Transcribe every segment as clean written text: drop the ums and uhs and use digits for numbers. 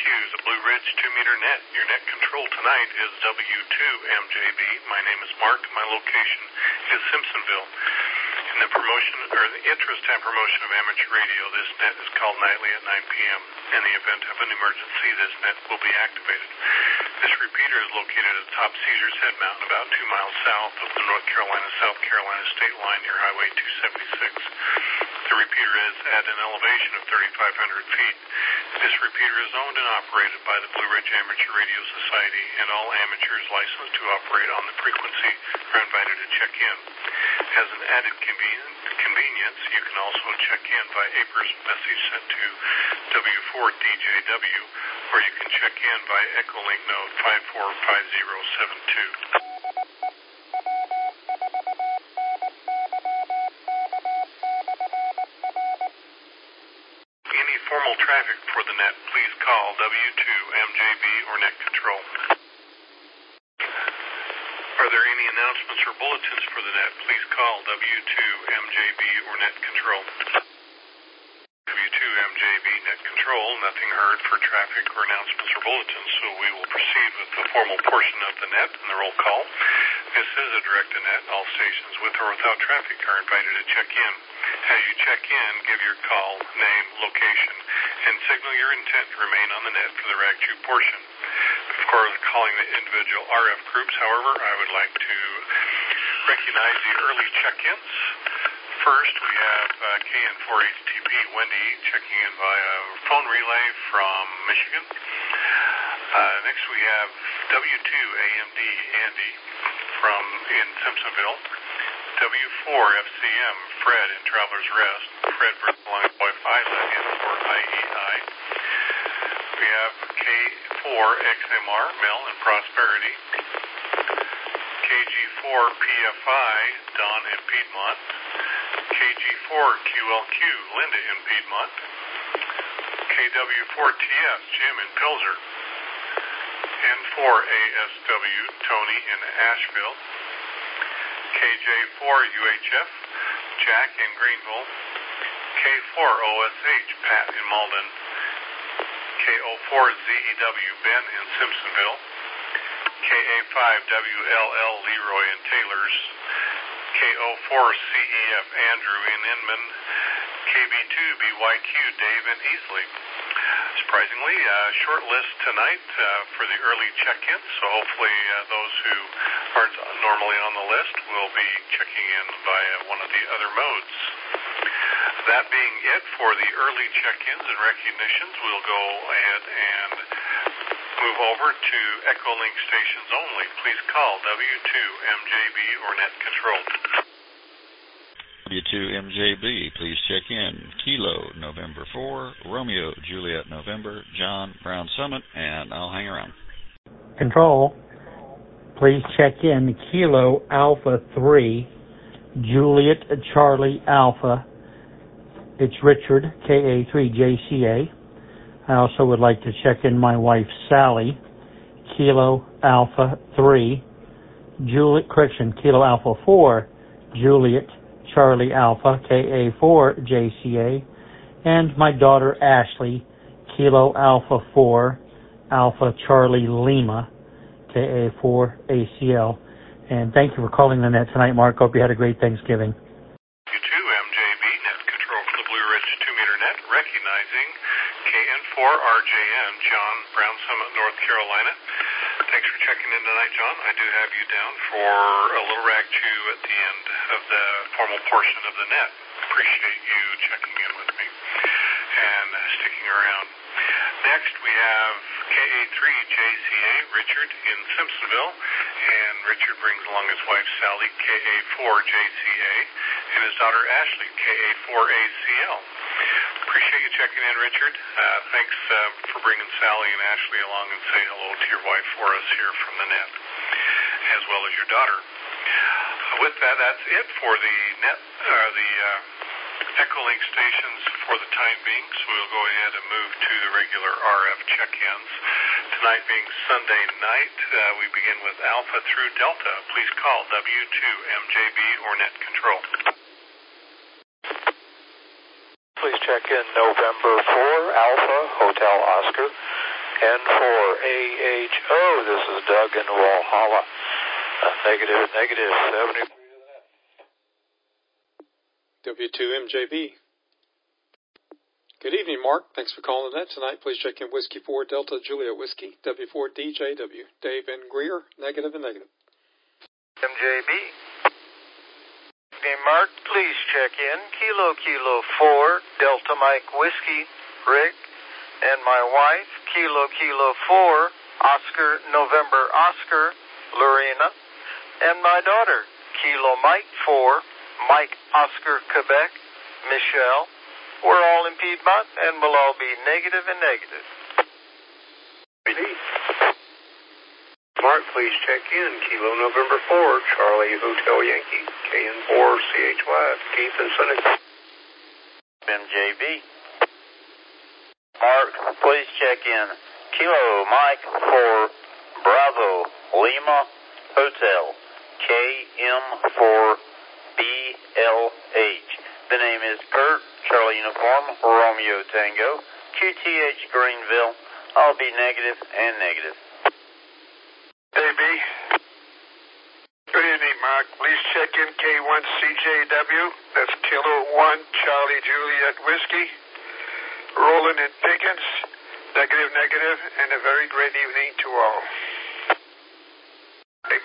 the Blue Ridge 2-meter net. Your net control tonight is W2MJB. My name is Mark. My location is Simpsonville. In the interest and promotion of amateur radio, this net is called nightly at 9 p.m. In the event of an emergency, this net will be activated. This repeater is located at the top Caesars Head Mountain, about 2 miles south of the North Carolina-South Carolina state line near Highway 276. The repeater is at an elevation of 3,500 feet. This repeater is owned and operated by the Blue Ridge Amateur Radio Society, and all amateurs licensed to operate on the frequency are invited to check in. As an added convenience, you can also check in by APRS message sent to W4DJW, or you can check in by Echolink node 545072. Any formal traffic for the net, please call W2MJB or Net Control. Are there any announcements or bulletins for the net? Please call W2MJB or Net Control. W2MJB Net Control, nothing heard for traffic or announcements or bulletins, so we will proceed with the formal portion of the net and the roll call. This is a direct-to-net. All stations with or without traffic are invited to check in. As you check in, give your call, name, location, and signal your intent to remain on the net for the RAG 2 portion. Before calling the individual RF groups, however, I would like to recognize the early check-ins. First, we have KN4HTP Wendy checking in via phone relay from Michigan. Next, we have W2AMD Andy in Simpsonville. W4FCM Fred in Traveler's Rest. Fred brings along his wife Isla in for IEI. We have K4XMR Mel in Prosperity. KG4PFI Don in Piedmont. KG4QLQ Linda in Piedmont. KW4TS Jim in Pilser. N4ASW Tony in Asheville. KJ4UHF Jack in Greenville. K4OSH Pat in Malden. KO4ZEW Ben in Simpsonville. KA5WLL Leroy in Taylors. KO4CEF Andrew in Inman. KB2BYQ Dave in Easley. Surprisingly, short list tonight for the early check-ins, so hopefully those who aren't normally on the list will be checking in via one of the other modes. That being it for the early check-ins and recognitions, we'll go ahead and move over to Echolink stations only. Please call W2MJB or Net Control. W2MJB, please check in. Kilo, November 4, Romeo, Juliet, November, John, Brown Summit, and I'll hang around. Control, please check in. Kilo, Alpha 3, Juliet, Charlie, Alpha. It's Richard, KA3JCA. I also would like to check in my wife, Sally, Kilo, Alpha 3, Kilo, Alpha 4, Juliet, Charlie Alpha, KA4JCA, and my daughter Ashley, Kilo Alpha 4, Alpha Charlie Lima, KA4ACL. And thank you for calling the net tonight, Mark. Hope you had a great Thanksgiving. W2MJB Net Control for the Blue Ridge 2-meter net, recognizing KN4RJN, John, Brown Summit, North Carolina. Thanks for checking in tonight, John. I do have you down for a little RAG 2 at the end of the formal portion of the net. Appreciate you checking in with me and sticking around. Next, we have KA3JCA, Richard in Simpsonville, and Richard brings along his wife, Sally, KA4JCA, and his daughter, Ashley, KA4ACL. Appreciate you checking in, Richard. Thanks for bringing Sally and Ashley along, and say hello to your wife for us here from the net, as well as your daughter. With that, that's it for the net, the Echolink stations for the time being, so we'll go ahead and move to the regular RF check-ins. Tonight being Sunday night, we begin with Alpha through Delta. Please call W2MJB or Net Control. Please check in November 4, Alpha, Hotel Oscar, N4AHO, this is Doug in Walhalla. Negative 70. W2MJB. Good evening, Mark. Thanks for calling that tonight. Please check in Whiskey 4 Delta Juliet Whiskey, W4DJW. Dave and Greer, negative and negative. MJB. Hey, Mark, please check in Kilo 4 Delta Mike Whiskey, Rick, and my wife, Kilo 4 Oscar November Oscar, Lorena, and my daughter, Kilo Mike 4 Mike Oscar Quebec, Michelle. We're all in Piedmont, and we'll all be negative and negative. Mark, please check in. Kilo November 4, Charlie Hotel Yankee, KN4CHY, Keith and Seneca. MJB. Mark, please check in. Kilo Mike 4 Bravo Lima Hotel, KM4BLH. The name is Kurt, Charlie Uniform, Romeo Tango, QTH Greenville. I'll be negative and negative. AB. Good evening, Mark. Please check in K1CJW. That's Kilo 1 Charlie Juliet Whiskey. Roland and Pickens. Negative, and a very great evening to all. AB.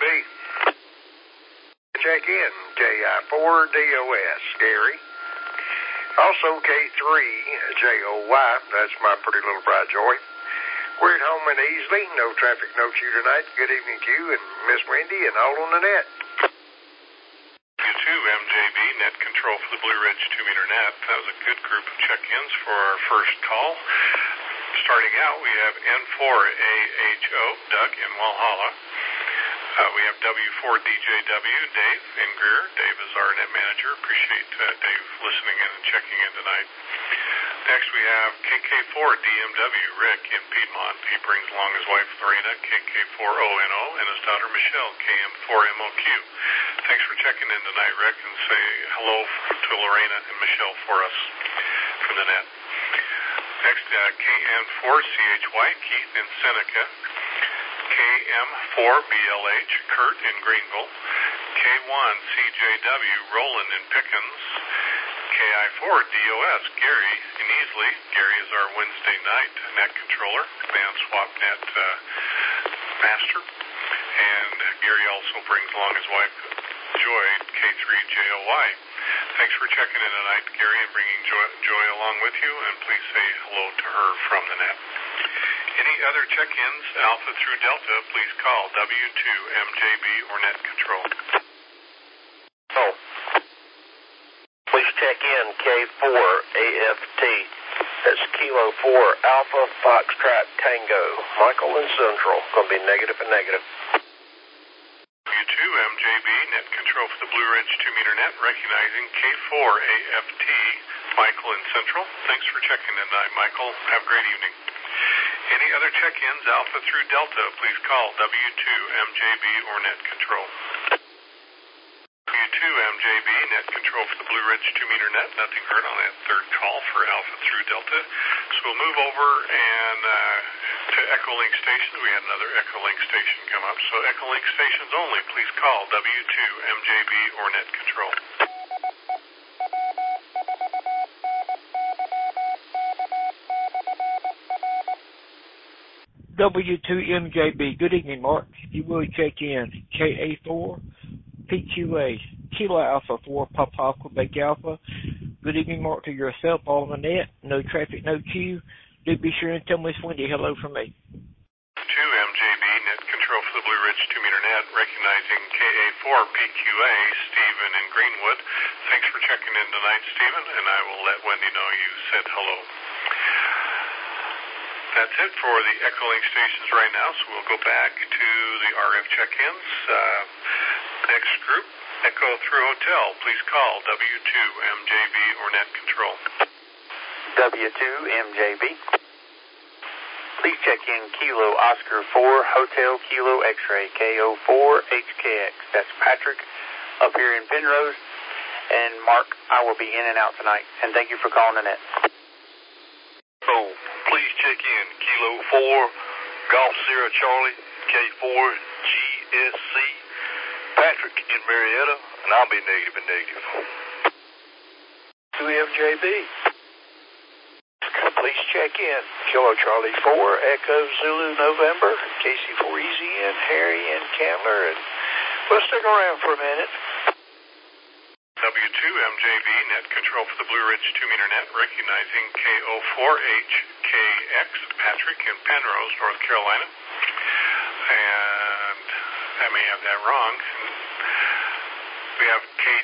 Check in KI4DOS, Gary. Also K3JOY. That's my pretty little bride, Joy. We're at home and easily. No traffic, no queue tonight. Good evening to you and Miss Wendy and all on the net. U2MJB, net control for the Blue Ridge 2-meter net. That was a good group of check-ins for our first call. Starting out, we have N4AHO, Doug in Walhalla. We have W4DJW, Dave in Greer. Dave is our net manager. Appreciate Dave listening in and checking in tonight. Next, we have KK4DMW, Rick in Piedmont. He brings along his wife, Lorena, KK4ONO, and his daughter, Michelle, KM4MOQ. Thanks for checking in tonight, Rick, and say hello to Lorena and Michelle for us from the net. Next, KN4CHY, Keith in Seneca. KM4BLH, Kurt in Greenville. K1CJW, Roland in Pickens. KI4DOS, Gary in Easley. Gary is our Wednesday night net controller, band swap net master. And Gary also brings along his wife, Joy, K3JOY. Thanks for checking in tonight, Gary, and bringing Joy along with you, and please say hello to her from the net. Any other check-ins, Alpha through Delta, please call W2MJB or net control. Oh. Please check in K4AFT. That's Kilo 4 Alpha Foxtrot Tango. Michael and Central. Going to be negative and negative. W2MJB, net control for the Blue Ridge 2-meter net, recognizing K4AFT, Michael in Central. Thanks for checking in tonight, Michael. Have a great evening. Any other check-ins, Alpha through Delta, please call W2MJB or net control. W2MJB, net control for the Blue Ridge 2-meter net. Nothing heard on that third call for Alpha through Delta. So we'll move over and to Echolink stations. We had another Echolink station come up. So Echolink stations only, please call W2MJB or net control. W2MJB. Good evening, Mark. You will check in KA4 PQA Kilo Alpha 4 Papa Quebec Alpha. Good evening, Mark, to yourself, all on the net. No traffic, no queue. Do be sure and tell Miss Wendy hello from me. 2MJB, net control for the Blue Ridge 2-meter net, recognizing KA4 PQA, Stephen in Greenwood. Thanks for checking in tonight, Stephen, and I will let Wendy know you said hello. That's it for the Echolink stations right now, so we'll go back to the RF check-ins. Next group, Echo through Hotel. Please call W2MJB or net control. W2MJB. Please check in Kilo Oscar 4 Hotel Kilo X-Ray KO4HKX. That's Patrick up here in Penrose. And Mark, I will be in and out tonight. And thank you for calling the net. Oh, please check in Kilo 4 Golf Sierra Charlie, K4GSC, Patrick in Marietta, and I'll be negative and negative. 2MJB. Please check in. Kilo Charlie 4, Echo Zulu November, KC4EZN, Harry and Candler, and we'll stick around for a minute. W2MJB, net control for the Blue Ridge 2-meter net, recognizing KO4HKX, Patrick in Penrose, North Carolina. And I may have that wrong. We have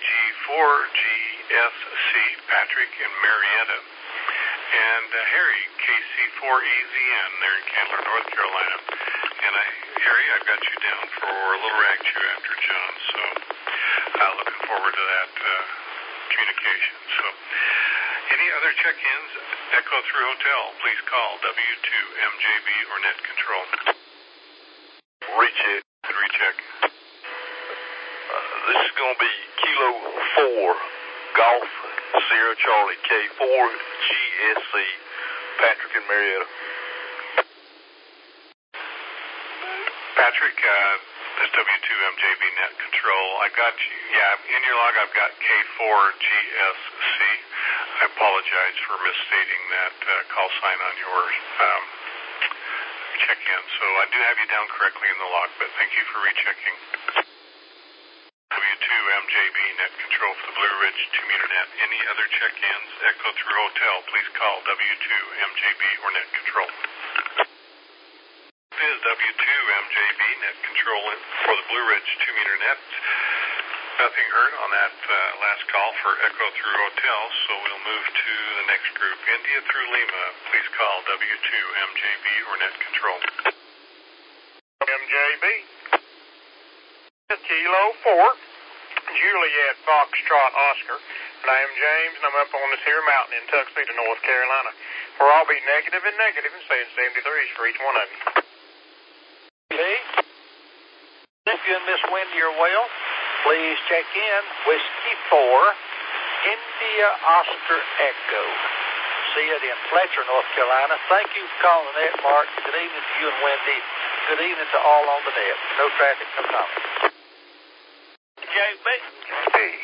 KG4GSC, Patrick in Marietta. And Harry, KC4EZN, there in Candler, North Carolina. And Harry, I've got you down for a little rag chew after John, so looking forward to that communication. So, any other check-ins? Echo through Hotel, please call W2MJB or net control. Recheck. Good recheck. This is going to be Kilo 4, Golf Sierra Charlie, K4GSC, Patrick in Marietta. Patrick, this W2MJB net control. I got you. Yeah, in your log I've got K4GSC. I apologize for misstating that call sign on your check-in. So I do have you down correctly in the log, but thank you for rechecking. W2MJB net control for the Blue Ridge 2-meter net. Any other check-ins? Echo through Hotel, please call W2MJB or net control. This is W2MJB net control for the Blue Ridge 2-meter net. Nothing heard on that last call for Echo through Hotel, so we'll move to the next group. India through Lima, please call W2MJB or net control. MJB. Kilo 4, Juliet Foxtrot Oscar. And I am James, and I'm up on this here mountain in Tuxedo, North Carolina, where I'll be negative and saying 73s for each one of you. Okay. If you and Miss Wendy are well, please check in. Whiskey 4, India Oscar Echo. See it in Fletcher, North Carolina. Thank you for calling the net, Mark. Good evening to you and Wendy. Good evening to all on the net. No traffic, no comment. JB. Hey.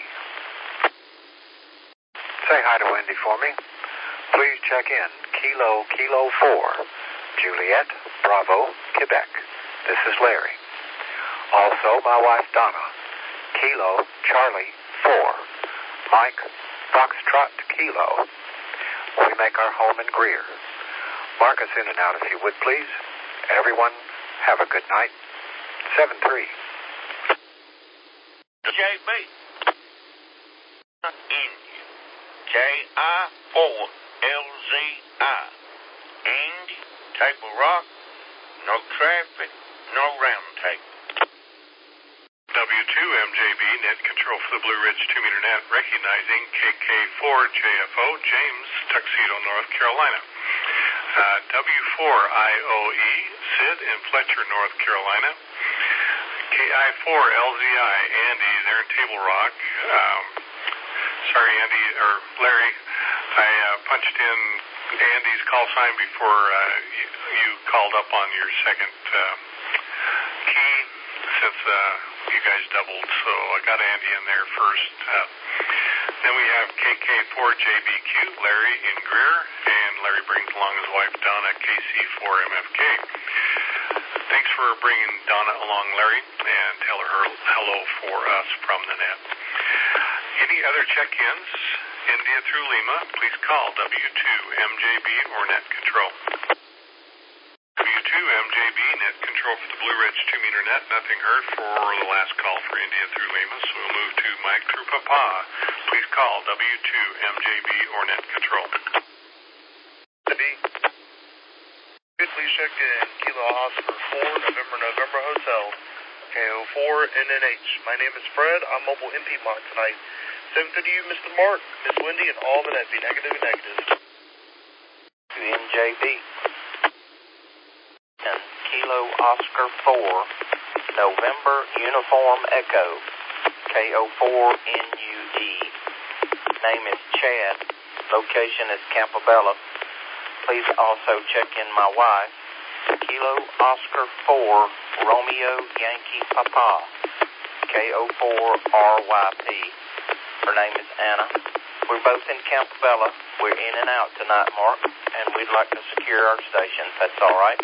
Say hi to Wendy for me. Please check in. Kilo 4, Juliet, Bravo, Quebec. This is Larry. Also, my wife Donna. Kilo Charlie 4, Mike Foxtrot Kilo. We make our home in Greer. Mark us in and out if you would, please. Everyone, have a good night. 7-3. JB. India. KI4LZI. Indy, Table Rock, no traffic, no round table. W2MJB net control for the Blue Ridge 2-meter net, recognizing KK4JFO, James, Tuxedo, North Carolina. W4IOE, Sid in Fletcher, North Carolina. KI4LZI, Andy, they're in Table Rock. Sorry, Andy, or Larry, I punched in Andy's call sign before you called up on your second key, since you guys doubled, so I got Andy in there first. Then we have KK4JBQ, Larry in Greer, and Larry brings along his wife Donna, KC4MFK. Thanks for bringing Donna along, Larry, and tell her hello for us from the net. Any other check-ins? India through Lima, please call W2MJB or net control. W2MJB net control for the Blue Ridge 2-meter net. Nothing heard for the last call for India through Lima, so we'll move to Mike through Papa. Please call W2MJB or net control. Please check in. Kilo Oscar 4, November Hotel, KO4NNH. My name is Fred. I'm mobile in Piedmont tonight. 7:50 to you, Mr. Mark, Miss Wendy, and all the net. Be negative and negative. NJB. And Kilo Oscar 4, November Uniform Echo, KO4NUE. Name is Chad. Location is Campobello. Please also check in my wife, Kilo Oscar 4 Romeo Yankee Papa, KO4RYP. Her name is Anna. We're both in Campobello. We're in and out tonight, Mark, and we'd like to secure our station, if that's all right.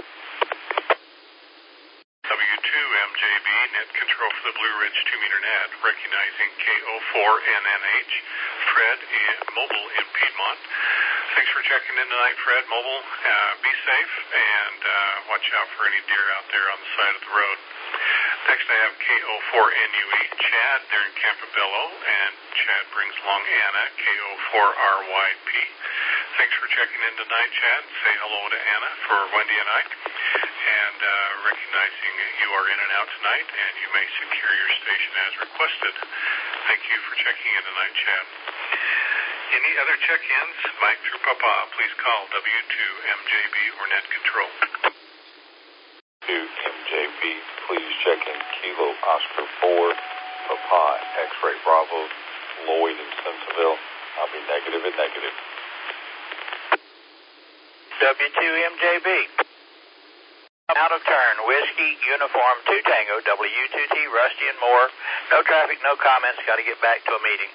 W2MJB, net control for the Blue Ridge 2-meter net, recognizing KO4NNH, Fred, mobile in Piedmont. Thanks for checking in tonight, Fred, mobile. Be safe and watch out for any deer out there on the side of the road. Next I have KO4NUE, Chad, they're in Campobello, and Chad brings along Anna, KO4RYP. Thanks for checking in tonight, Chad. Say hello to Anna for Wendy and I. And recognizing you are in and out tonight, and you may secure your station as requested. Thank you for checking in tonight, Chad. Any other check-ins? Mike through Papa, please call W2MJB or net control. MJB, please check in Kilo Oscar 4, Papa, X-Ray Bravo, Lloyd in Simpsonville. I'll be negative and negative. W2MJB. Out of turn, Whiskey, Uniform 2 Tango, W2T, Rusty and Moore. No traffic, no comments, got to get back to a meeting.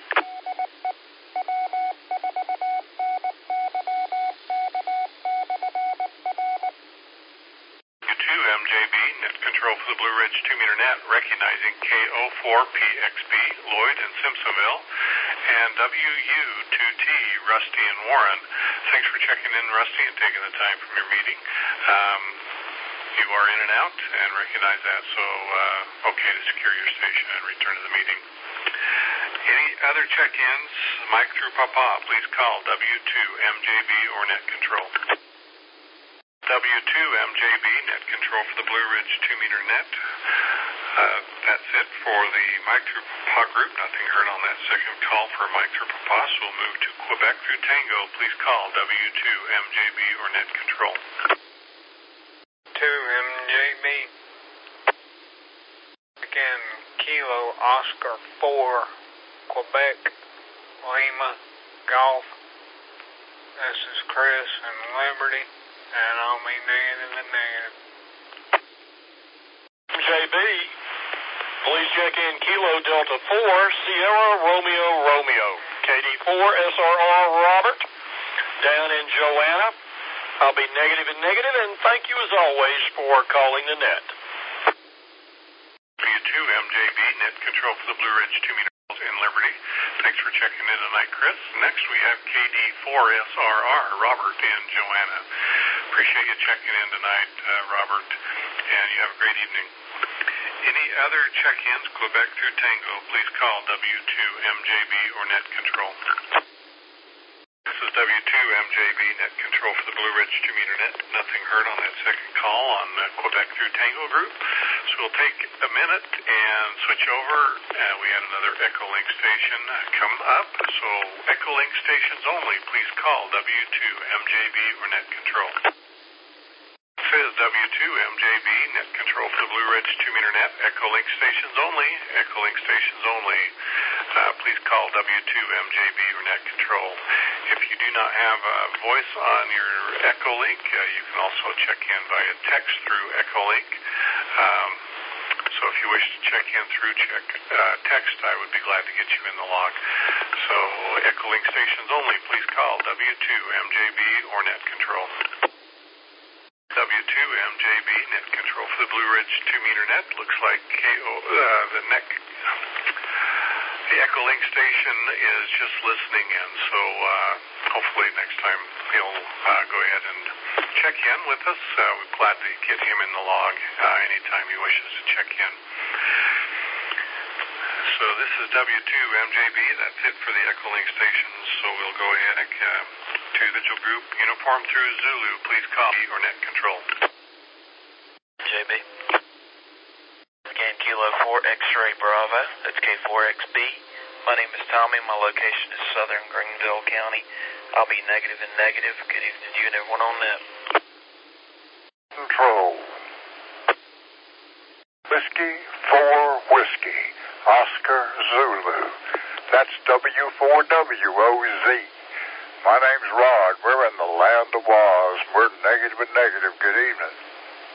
W2MJB, net control for the Blue Ridge 2-meter net, recognizing KO4PXB, Lloyd and Simpsonville, and WU2T, Rusty and Warren. Thanks for checking in, Rusty, and taking the time from your meeting. You are in and out and recognize that, so okay to secure your station and return to the meeting. Any other check-ins? Mike through Papa, please call W2MJB or net control. W2MJB, net control for the Blue Ridge 2-meter net. That's it for the Mike through Papa group. Nothing heard on that second call for Mike through Papa, so we'll move to Quebec through Tango. Please call W2MJB or net control. 2MJB. Again, Kilo Oscar 4, Quebec, Lima, Golf. This is Chris in Liberty, and I'll be negative and negative. JB, please check in Kilo Delta 4, Sierra Romeo Romeo, KD4 SRR Robert, down in Joanna. I'll be negative and negative, and thank you as always for calling the net. W2MJB, net control for the Blue Ridge 2-meter in Liberty. Thanks for checking in tonight, Chris. Next we have KD4SRR, Robert in Joanna. Appreciate you checking in tonight, Robert, and you have a great evening. Any other check-ins, Quebec through Tango, please call W2MJB or net control. This is W2MJB, net control for the Blue Ridge 2-meter net. Nothing heard on that second call on the Quebec through Tango group. So we'll take a minute and switch over. We had another Echolink station come up. So Echolink stations only, please call W2MJB or net control. This is W2MJB, net control for the Blue Ridge 2-meter net. Echolink stations only. Echolink stations only. Please call W2MJB or net control. If you do not have a voice on your Echolink, you can also check in via text through Echolink. So if you wish to check in through text, I would be glad to get you in the log. So Echolink stations only, please call W2MJB or net control. W2MJB, net control for the Blue Ridge 2-meter net. Looks like the Echolink station is just listening in, so hopefully next time he'll go ahead and check in with us. We're glad to get him in the log anytime he wishes to check in. So this is W2MJB. That's it for the Echolink stations, so we'll go ahead to the Vigil Group. Uniform through Zulu, please call or net control. JB. Again, Kilo 4 X-Ray Bravo, that's K4XB. My name is Tommy, my location is Southern Greenville County. I'll be negative and negative. Good evening to you and everyone on net. Control. Whiskey 4 Whiskey, Oscar Zulu. That's W4WOZ. My name's Rod. We're in the land of Oz. We're negative and negative. Good evening.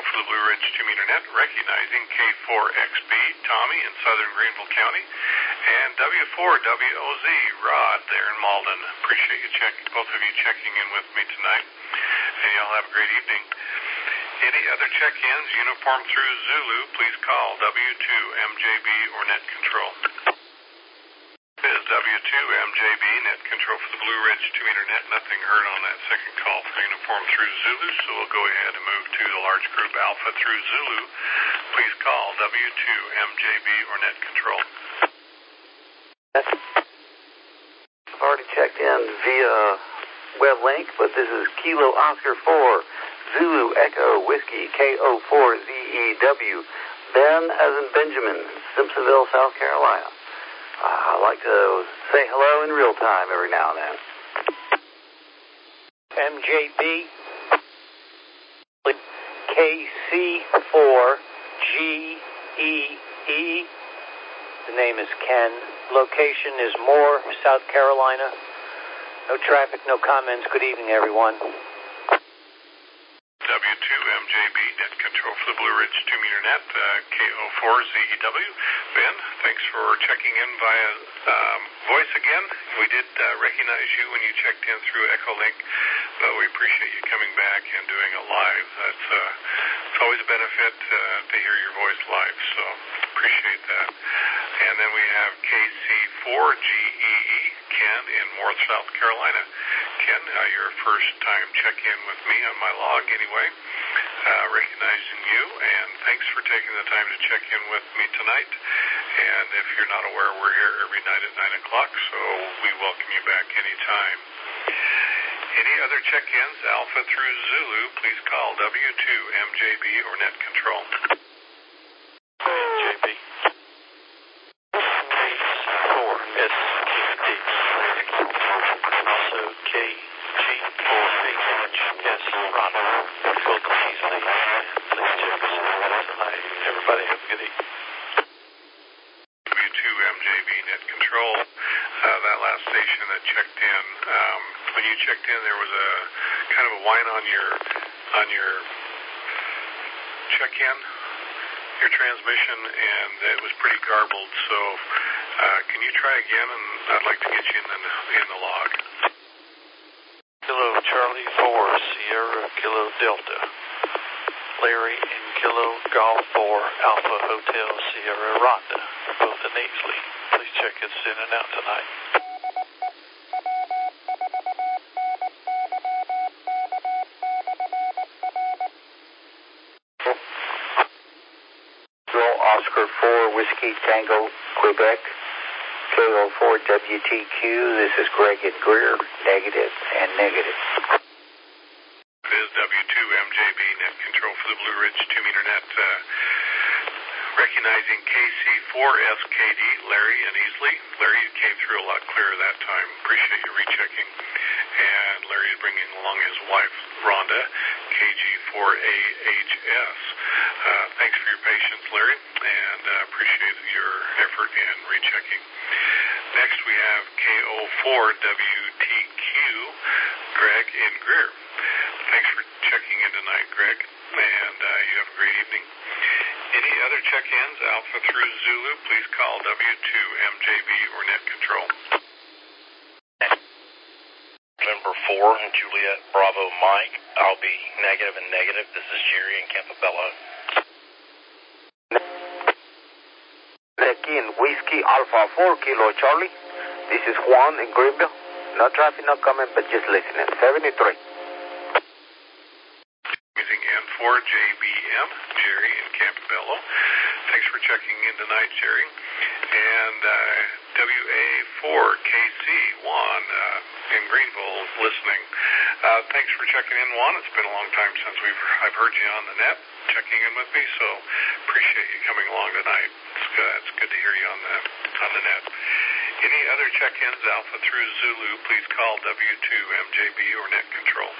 control for the Blue Ridge 2-meter net, recognizing K4XB, Tommy in southern Greenville County, and W4WOZ, Rod there in Malden. Appreciate you both of you checking in with me tonight, and y'all have a great evening. Any other check-ins, uniform through Zulu, please call W2MJB or net control. This is W2MJB, net control for the Blue Ridge 2-meter net. Nothing heard on that second call for uniform through Zulu, so we'll go ahead and move to the large group Alpha through Zulu. Please call W2MJB or net control. I've already checked in via web link, but this is Kilo Oscar 4, Zulu Echo Whiskey, KO4ZEW, Ben as in Benjamin, Simpsonville, South Carolina. I like to say hello in real time every now and then. MJB, KC4GEE. The name is Ken. Location is Moore, South Carolina. No traffic, no comments. Good evening, everyone. W2MJB, net control for the Blue Ridge 2-meter net, KO4ZEW. Ben, thanks for checking in via voice again. We did recognize you when you checked in through Echolink, but we appreciate you coming back and doing it live. It's always a benefit to hear your voice live, so appreciate that. And then we have KC4GEE, Ken in North South Carolina. Ken, your first time check-in with me on my log anyway, recognizing you, and thanks for taking the time to check in with me tonight. And if you're not aware, we're here every night at 9 o'clock, so we welcome you back anytime. Any other check-ins, Alpha through Zulu, please call W2MJB or net control. MJB. K4SKD. Also KG4HS. Ron. Welcome easily. Please check us out tonight. Everybody have a good evening. W2MJB net control. That last station that checked in, when you checked in, there was a kind of a whine on your check-in, your transmission, and it was pretty garbled. So, can you try again? And I'd like to get you in the log. Kilo Charlie 4 Sierra Kilo Delta. Larry and Kilo Golf 4 Alpha Hotel Sierra Rhonda, both in Easley. Please check us in and out tonight. Oscar 4 Whiskey Tango Quebec, KO4WTQ. This is Greg and Greer, negative and negative. This is W2MJB net control for the Blue Ridge 2-meter net, recognizing KC4SKD, Larry and Easley. Larry came through a lot clearer that time. Appreciate you rechecking. And Larry is bringing along his wife, Rhonda, KG4AHS. Thanks for your patience, Larry, and appreciate your effort in rechecking. Next, we have KO4WTQ, Greg and Greer. Thanks for checking in tonight, Greg, and you have a great evening. Any other check-ins, Alpha through Zulu, please call W2MJB or net control. November 4, Juliet Bravo Mike. I'll be negative and negative. This is Jerry in Campobello. Again, Whiskey Alpha 4 Kilo Charlie. This is Juan in Greenville. No traffic, no comment, but just listening. 73. Using N4JBM, Jerry in Campobello. Thanks for checking in tonight, Jerry. And WA4KC, Juan in Greenville, listening. Thanks for checking in, Juan. It's been a long time since I've heard you on the net, checking in with me, so appreciate you coming along tonight. It's good to hear you on the net. Any other check-ins, Alpha through Zulu, please call W2MJB or net control.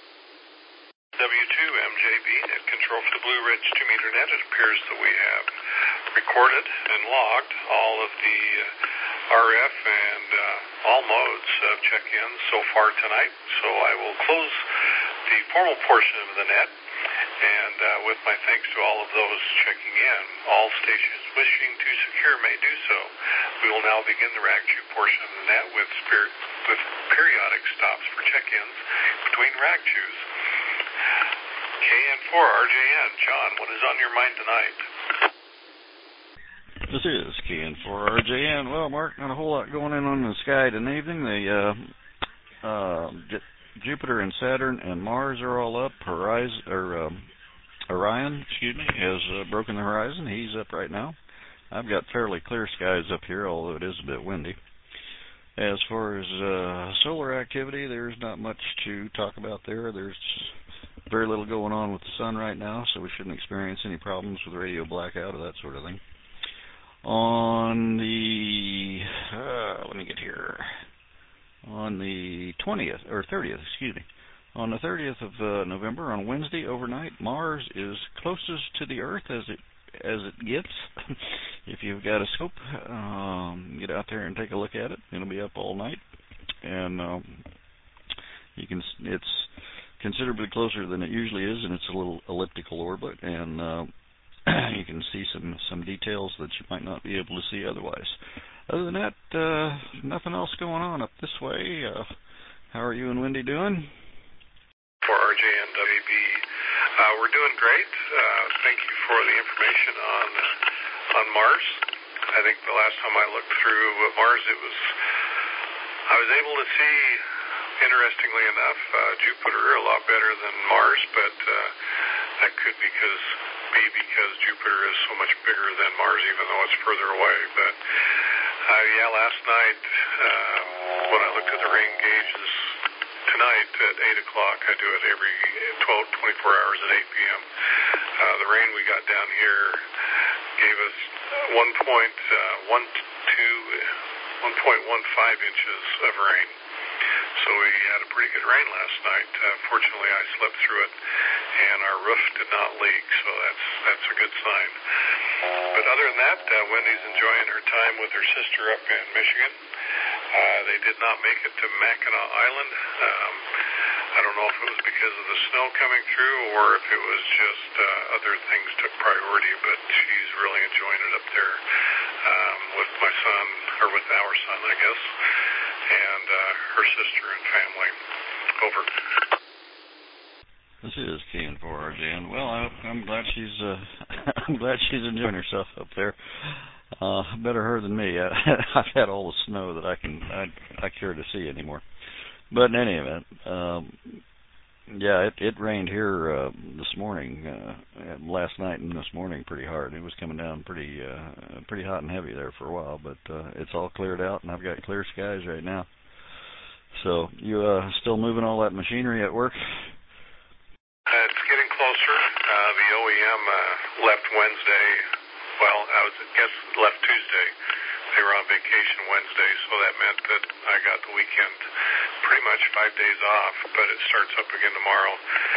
W2MJB, net control for the Blue Ridge 2-meter net. It appears that we have recorded and logged all of the RF and all modes of check-ins so far tonight. So I will close the formal portion of the net And with my thanks to all of those checking in, all stations wishing to secure may do so. We will now begin the RAG2 portion of the net with periodic stops for check-ins between RAG2s. KN4 RJN, John, what is on your mind tonight? This is KN4 RJN. Well, Mark, not a whole lot going on in the sky tonight. Jupiter and Saturn and Mars are all up. Orion, has broken the horizon. He's up right now. I've got fairly clear skies up here, although it is a bit windy. As far as solar activity, there's not much to talk about there. There's very little going on with the sun right now, so we shouldn't experience any problems with radio blackout or that sort of thing. On the, let me get here. On the 20th, or 30th, on the 30th of November, on Wednesday overnight, Mars is closest to the Earth as it gets. If you've got a scope, get out there and take a look at it. It'll be up all night, and it's considerably closer than it usually is, and it's a little elliptical orbit, and you can see some details that you might not be able to see otherwise. Other than that, nothing else going on up this way. How are you and Wendy doing? For RJ and WB, we're doing great. Thank you for the information on Mars. I think the last time I looked through Mars, I was able to see, interestingly enough, Jupiter a lot better than Mars, but that could be because Jupiter is so much bigger than Mars, even though it's further away. But last night, when I looked at the rain gauges tonight at 8 o'clock, I do it every 24 hours at 8 p.m. The rain we got down here gave us 1.15 inches of rain. So we had a pretty good rain last night. Fortunately, I slept through it, and our roof did not leak, so that's a good sign. But other than that, Wendy's enjoying her time with her sister up in Michigan. They did not make it to Mackinac Island. I don't know if it was because of the snow coming through or if it was just other things took priority, but she's really enjoying it up there with my son, or with our son, I guess, and her sister and family. Over. This is KN4RJN. Well, I'm glad she's enjoying herself up there. Better her than me. I've had all the snow that I care to see anymore. But in any event, it rained here this morning, last night and this morning pretty hard. It was coming down pretty hot and heavy there for a while, but it's all cleared out, and I've got clear skies right now. So you still moving all that machinery at work? It's getting closer. The OEM left Wednesday. Well, left Tuesday. They were on vacation Wednesday, so that meant that I got the weekend pretty much 5 days off, but it starts up again tomorrow.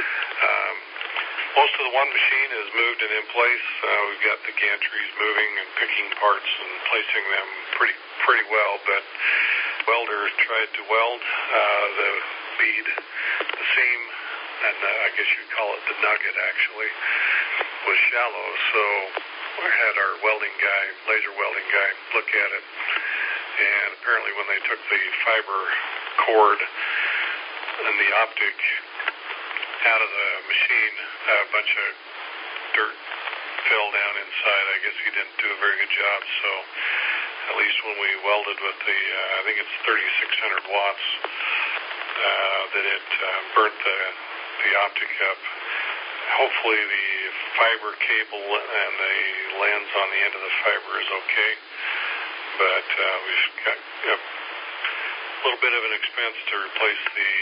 Most of the one machine is moved and in place. We've got the gantries moving and picking parts and placing them pretty well, but welder tried to weld the bead, the seam, and I guess you'd call it the nugget actually, was shallow, so we had our laser welding guy, look at it, and apparently when they took the fiber cord and the optic out of the machine, a bunch of dirt fell down inside. I guess he didn't do a very good job, so at least when we welded with the, I think it's 3,600 watts, that it burnt the optic up. Hopefully the fiber cable and the lens on the end of the fiber is okay, but we've got a little bit of an expense to replace the,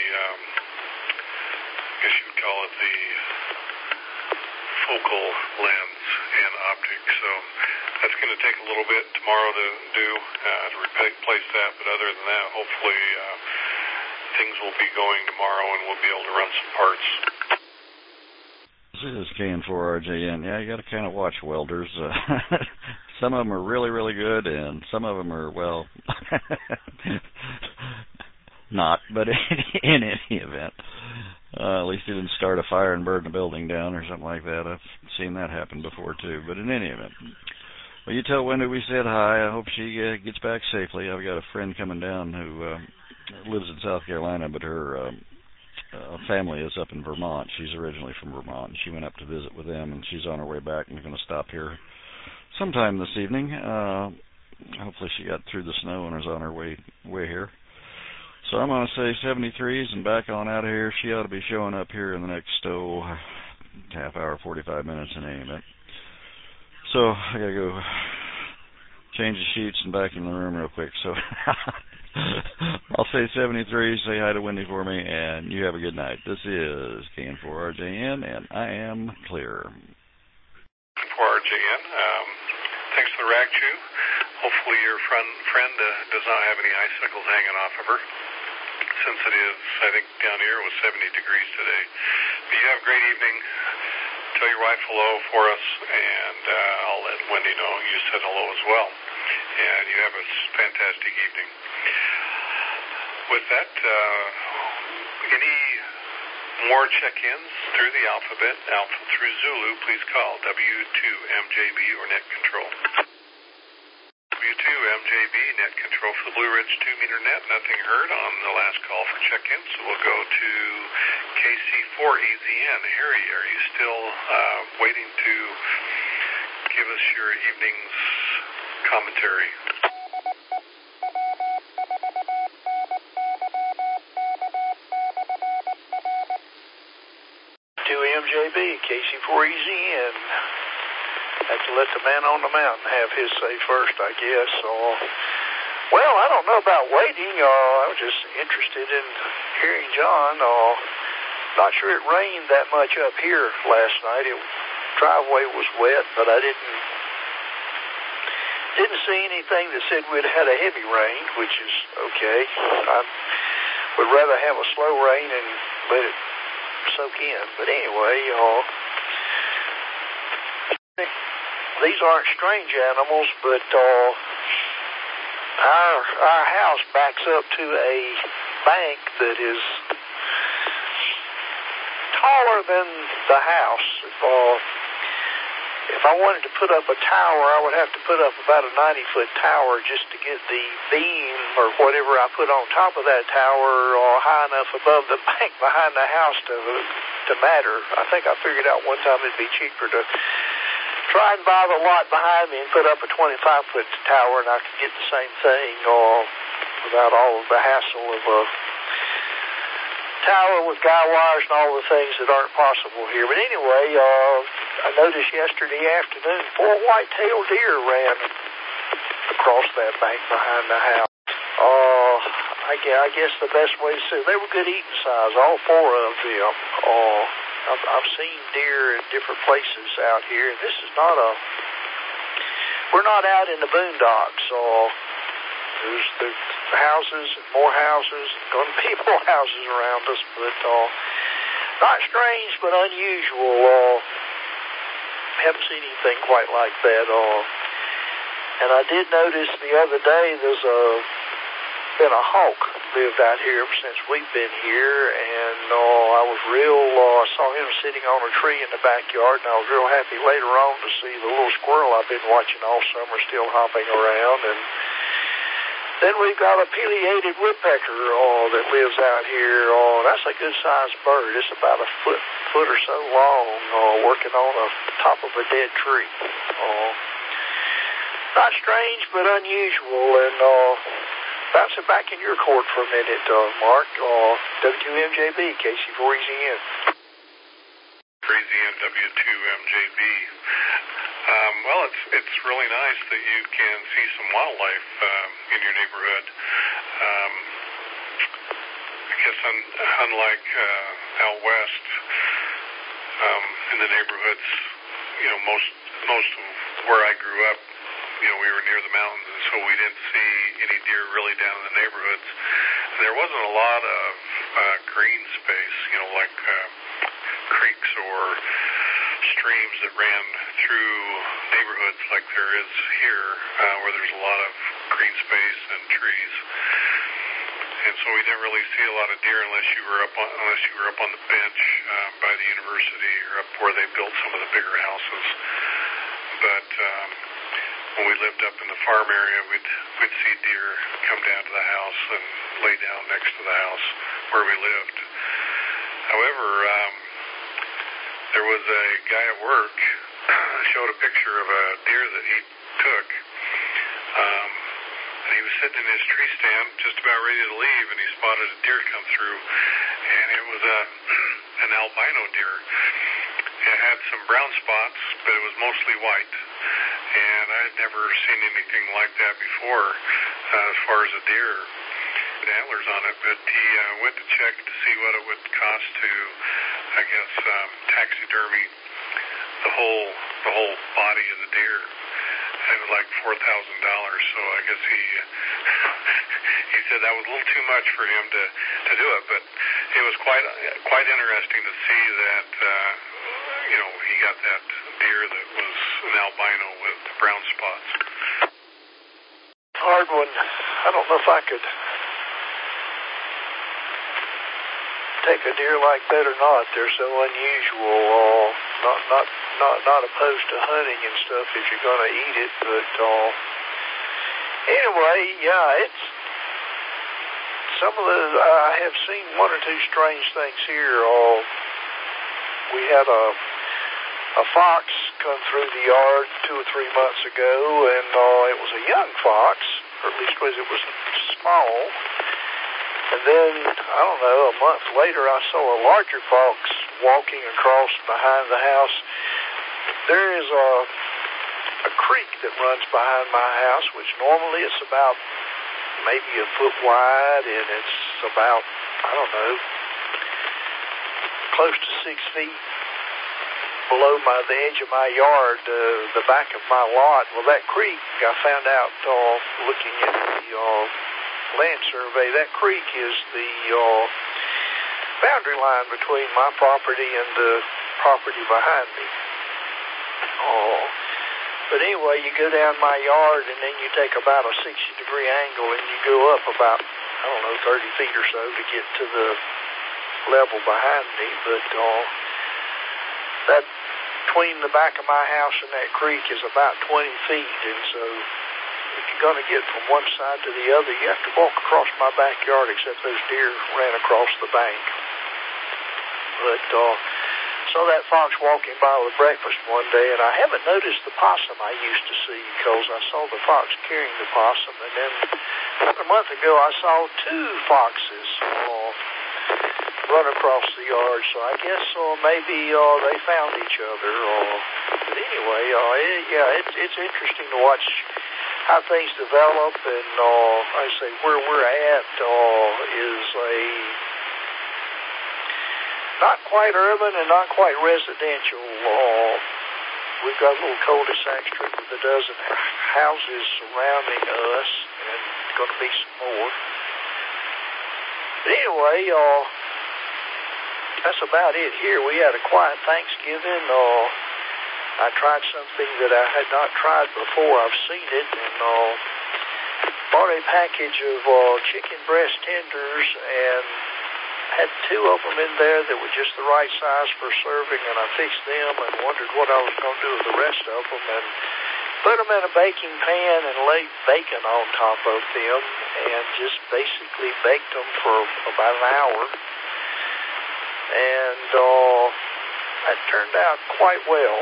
I guess you would call it the focal lens and optic, so that's going to take a little bit tomorrow to do, to replace that, but other than that, hopefully things will be going tomorrow and we'll be able to run some parts. This is KN4RJN. Yeah, you got to kind of watch welders. Some of them are really, really good, and some of them are, well, not. But in any event, At least he didn't start a fire and burn the building down or something like that. I've seen that happen before too. But in any event, well, you tell Wendy we said hi. I hope she gets back safely. I've got a friend coming down who lives in South Carolina, but her family is up in Vermont. She's originally from Vermont. She went up to visit with them, and she's on her way back and going to stop here sometime this evening. Hopefully she got through the snow and is on her way here. So I'm going to say 73s and back on out of here. She ought to be showing up here in the next, half hour, 45 minutes in any event. So I got to go change the sheets and back in the room real quick. So I'll say 73, say hi to Wendy for me, and you have a good night. This is KN4RJN, and I am clear. 4RJN, thanks for the rag chew. Hopefully your friend does not have any icicles hanging off of her, since it is, I think down here it was 70 degrees today. But you have a great evening. Tell your wife hello for us, and I'll let Wendy know you said hello as well. And you have a fantastic evening. With that, any more check-ins through the alphabet, Alpha through Zulu, please call W2MJB or Net Control. W2MJB, Net Control for the Blue Ridge 2-meter net. Nothing heard on the last call for check-in, so we'll go to KC4EZN. Harry, are you still waiting to give us your evening's commentary? 2MJB, KC4EZN. Have to let the man on the mountain have his say first, I guess. Well, I don't know about waiting. I was just interested in hearing John. Not sure it rained that much up here last night. Driveway was wet, but I didn't see anything that said we'd had a heavy rain, which is okay. I would rather have a slow rain and let it soak in. But anyway, these aren't strange animals, but our house backs up to a bank that is taller than the house. If I wanted to put up a tower, I would have to put up about a 90-foot tower just to get the beam or whatever I put on top of that tower high enough above the bank behind the house to matter. I think I figured out one time it'd be cheaper to try and buy the lot behind me and put up a 25-foot tower, and I could get the same thing without all of the hassle of a tower with guy wires and all the things that aren't possible here. But anyway, I noticed yesterday afternoon 4 white-tailed deer ran across that bank behind the house. I guess the best way to say they were good eating size, all 4 of them. I've seen deer in different places out here, and this is we're not out in the boondocks. There's houses and more houses, and going to be more houses around us, but not strange, but unusual. Haven't seen anything quite like that. And I did notice the other day there's been a hawk lived out here since we've been here, and I saw him sitting on a tree in the backyard, and I was real happy later on to see the little squirrel I've been watching all summer still hopping around. And then we've got a pileated woodpecker that lives out here. That's a good-sized bird. It's about a foot or so long, working on the top of a dead tree. Not strange, but unusual, and bouncing back in your court for a minute, Mark. W2MJB, KC4EZN. EZN, W2MJB. Well, it's really nice that you can see some wildlife in your neighborhood. I guess unlike out west, in the neighborhoods, most of where I grew up, we were near the mountains, and so we didn't see any deer really down in the neighborhoods. And there wasn't a lot of green space, like creeks or streams that ran through neighborhoods like there is here, where there's a lot of green space and trees. and so we didn't really see a lot of deer unless you were up on the bench by the university or up where they built some of the bigger houses. But when we lived up in the farm area, we'd see deer come down to the house and lay down next to the house where we lived. However, there was a guy at work showed a picture of a deer that he took. And he was sitting in his tree stand just about ready to leave, and he spotted a deer come through, and it was an albino deer. It had some brown spots, but it was mostly white. And I had never seen anything like that before as far as a deer. Antlers on it, but he went to check to see what it would cost to, I guess, taxidermy the whole body of the deer. It was like $4,000, so I guess he said that was a little too much for him to do it, but it was quite interesting to see that he got that deer that was an albino with brown spots. Hard one. I don't know if I could take a deer like that or not. They're so unusual. Not opposed to hunting and stuff if you're going to eat it, but anyway, yeah, it's some of the. I have seen one or two strange things here. We had a fox come through the yard 2 or 3 months ago, and it was a young fox, or at least it was small. And then, I don't know, a month later, I saw a larger fox walking across behind the house. There is a creek that runs behind my house, which normally it's about maybe a foot wide, and it's about, I don't know, close to 6 feet below the edge of my yard, the back of my lot. Well, that creek, I found out looking at the land survey, that creek is the boundary line between my property and the property behind me. But anyway, you go down my yard and then you take about a 60-degree angle and you go up about, 30 feet or so to get to the level behind me. But that between the back of my house and that creek is about 20 feet, and so if you're going to get from one side to the other, you have to walk across my backyard, except those deer ran across the bank. But saw that fox walking by with breakfast one day, and I haven't noticed the possum I used to see, because I saw the fox carrying the possum, and then about a month ago I saw 2 foxes run across the yard, so I guess maybe they found each other. But anyway, it's interesting to watch how things develop, and I say where we're at is a not quite urban and not quite residential. We've got a little cul-de-sac strip with a dozen houses surrounding us, and going to be some more. But anyway, that's about it here. We had a quiet Thanksgiving. I tried something that I had not tried before. I've seen it, and bought a package of chicken breast tenders, and had 2 of them in there that were just the right size for serving, and I fixed them and wondered what I was going to do with the rest of them, and put them in a baking pan and laid bacon on top of them, and just basically baked them for about an hour. And that turned out quite well.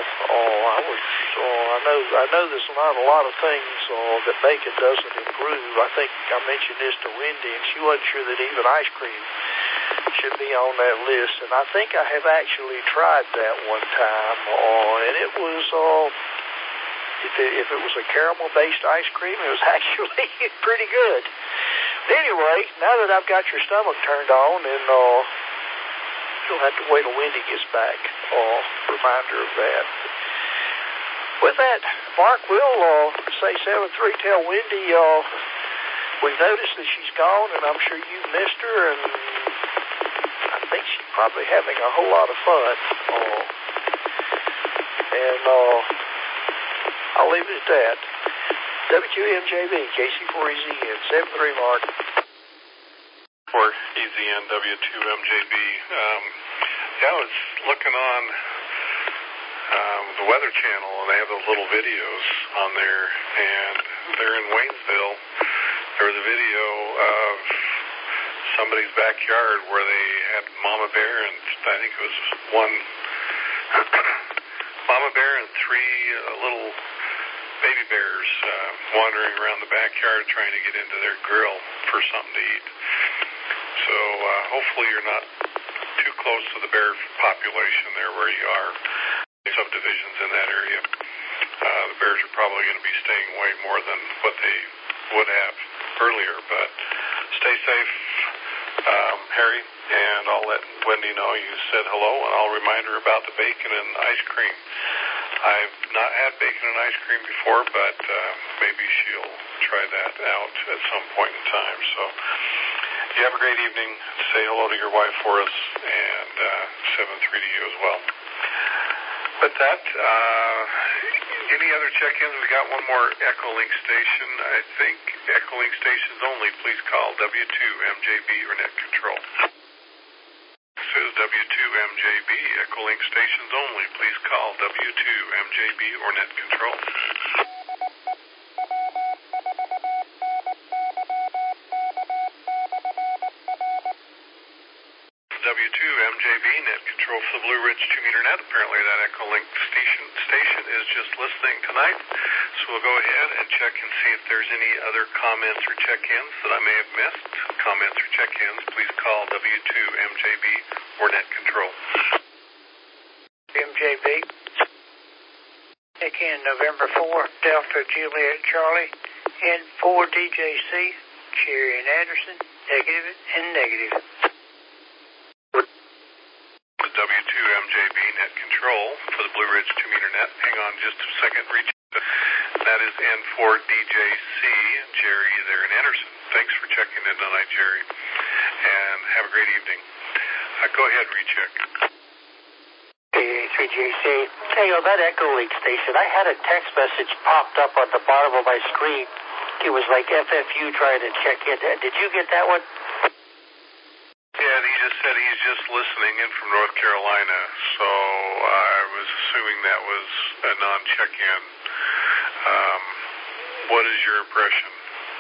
I know there's not a lot of things that bacon doesn't improve. I think I mentioned this to Wendy, and she wasn't sure that even ice cream should be on that list. And I think I have actually tried that one time, and it was if it was a caramel-based ice cream, it was actually pretty good. But anyway, now that I've got your stomach turned on, and you'll have to wait till Wendy gets back. Reminder of that. With that, Mark, we'll say 7-3. Tell Wendy we've noticed that she's gone, and I'm sure you've missed her, and I think she's probably having a whole lot of fun. And I'll leave it at that. WQMJB, KC4EZN, 7-3, Mark. EZN W2MJB. I was looking on the Weather Channel, and they have those little videos on there, and they're in Waynesville. There was a video of somebody's backyard where they had mama bear, and I think it was one mama bear and three little baby bears wandering around the backyard trying to get into their grill for something to eat. So hopefully you're not too close to the bear population there where you are. Subdivisions in that area. The bears are probably going to be staying away more than what they would have earlier, but stay safe, Harry, and I'll let Wendy know you said hello, and I'll remind her about the bacon and ice cream. I've not had bacon and ice cream before, but maybe she'll try that out at some point in time. So you have a great evening. Say hello to your wife for us, and 7-3 to you as well. With that, any other check-ins? We got one more Echolink station. I think Echolink stations only. Please call W2MJB or Net Control. This is W2MJB. Echolink stations only. Please call W2MJB or Net Control. W2MJB Net Control for the Blue Ridge 2-meter net. Apparently that Echolink station is just listening tonight. So we'll go ahead and check and see if there's any other comments or check-ins that I may have missed. Comments or check-ins, please call W2MJB or Net Control. MJB. Check-in November 4, Delta Juliet Charlie, N4 DJC, Cherry and Anderson, negative and negative. W2MJB Net Control for the Blue Ridge 2-meter net. Hang on just a second. Reach. That is N4 DJC, Jerry there in Anderson. Thanks for checking in tonight, Jerry. And have a great evening. Go ahead, recheck. KA3JC. Hey, on that Echolink station, I had a text message popped up on the bottom of my screen. It was like FFU trying to check in. Did you get that one? Yeah, he just said he's just listening in from North Carolina, so I was assuming that was a non-check-in. What is your impression?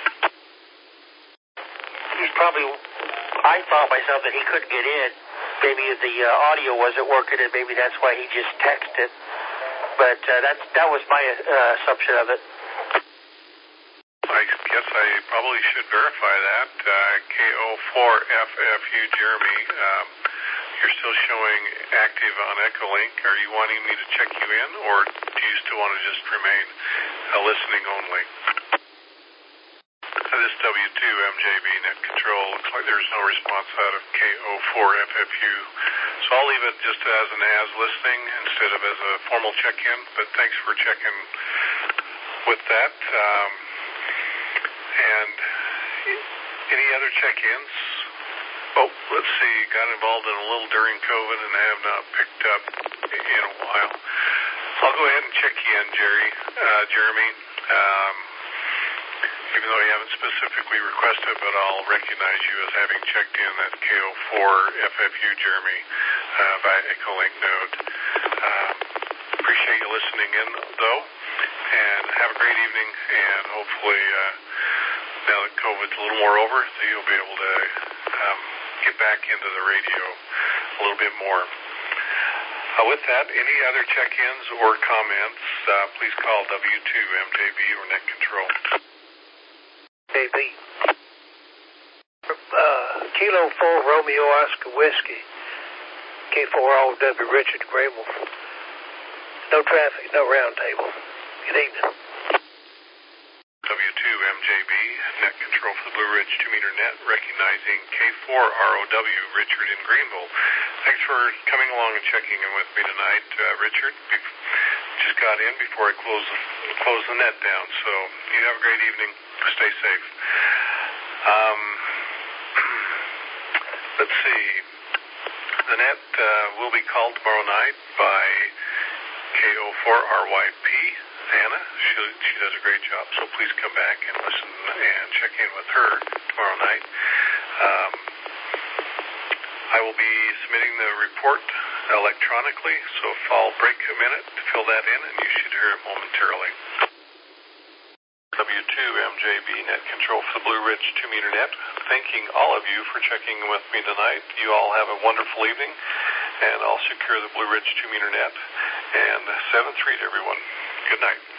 He's probably, I thought myself that he couldn't get in. Maybe the audio wasn't working, and maybe that's why he just texted. But that was my assumption of it. I guess I probably should verify that. KO4FFU, Jeremy, you're still showing active on Echolink. Are you wanting me to check you in, or do you still want to just remain listening only? This W2MJB Net Control looks like there's no response out of KO4FFU. So I'll leave it just as an as listening instead of as a formal check-in, but thanks for checking with that. And any other check-ins? Oh, let's see. Got involved in a little during COVID and have not picked up in a while. I'll go ahead and check you in, Jeremy. Even though you haven't specifically requested, but I'll recognize you as having checked in at KO4FFU, Jeremy, via Echolink node. Appreciate you listening in, though, and have a great evening, and hopefully now that COVID's a little more over, so you'll be able to get back into the radio a little bit more. With that, any other check-ins or comments, please call W2MJB or Net Control. JB. Kilo 4 Romeo Oscar Whiskey. K4RW Richard Grable. No traffic, no round table. Good evening. W2MJB, Net Control for the Blue Ridge 2-meter net, recognizing K4ROW, Richard in Greenville. Thanks for coming along and checking in with me tonight, Richard. Just got in before I close the net down, so you have a great evening. Stay safe. Let's see. The net will be called tomorrow night by KO4RYP. Anna, she does a great job, so please come back and listen and check in with her tomorrow night. I will be submitting the report electronically, so if I'll break a minute to fill that in, and you should hear it momentarily. W2MJB Net Control for the Blue Ridge 2-meter net. Thanking all of you for checking with me tonight. You all have a wonderful evening, and I'll secure the Blue Ridge 2-meter net. And 7-3 to everyone. Good night.